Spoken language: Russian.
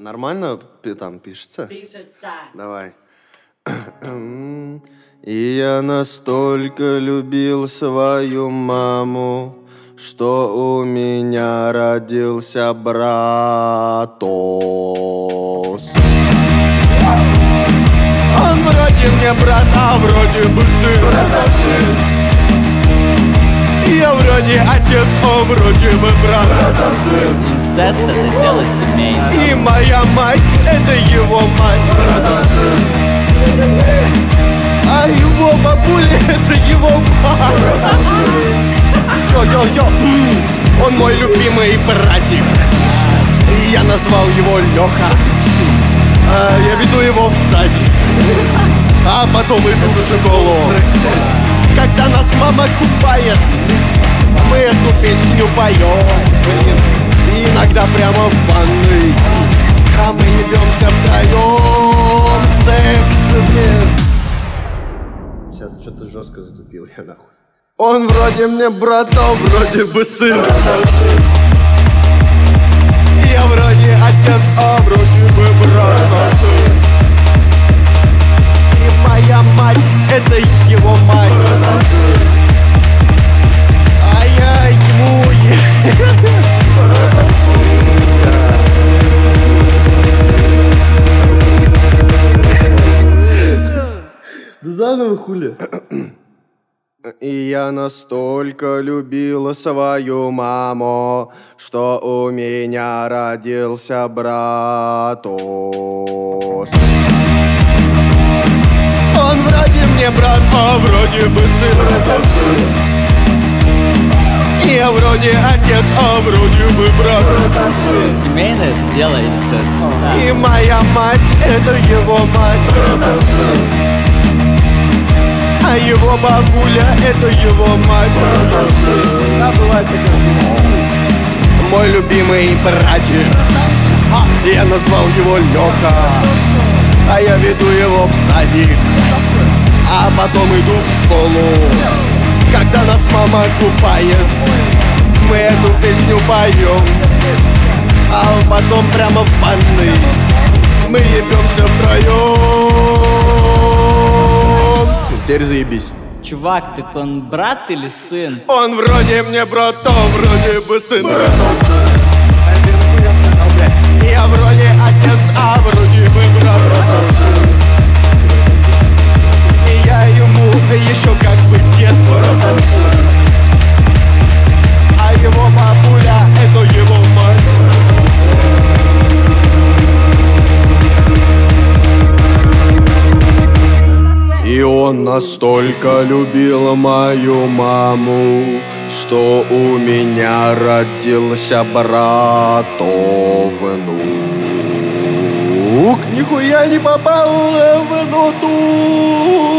Нормально там пишется? Пишется. Давай. И я настолько любил свою маму, что у меня родился братос. Он вроде мне брат, а вроде бы сын. Я вроде отец, а вроде бы брат. Инцест — это дело семейное. И моя мать — это его мать. А его бабуля — это его мать. Йо-йо-йо. Он мой любимый братик. И я назвал его Лёха. Я веду его в садик, а потом иду в школу. Когда нас мама купает, мы эту песню поем. И иногда прямо в ванной, а мы ебемся втроем. Секс мне. Сейчас что-то жестко затупил я нахуй. Он вроде мне брат, а вроде бы сын. Я вроде отец, а вроде бы брат. И моя мать — это его мать. А я ему... Да заново хули. И я настолько любила свою маму, что у меня родился братос. Он вроде мне брат, а вроде бы сын. Я вроде отец, а вроде бы брат. Семейное — это дело инцеста. И моя мать — это его мать. А его бабуля — это его мать. Да, бывает такое. Мой любимый братик, я назвал его Лёха. А я веду его в садик, а потом иду в школу. Когда нас мама купает, мы эту песню поем. А потом прямо в ванной мы ебемся втроем. Теперь заебись. Чувак, так он брат или сын? Он вроде мне брат, а вроде бы сын. Я вроде отец, а вроде бы брат. И я ему еще как бы дед. А его бабуля — это его мать. И он настолько любил мою маму, что у меня родился братов внук. Нихуя не попал в ноту.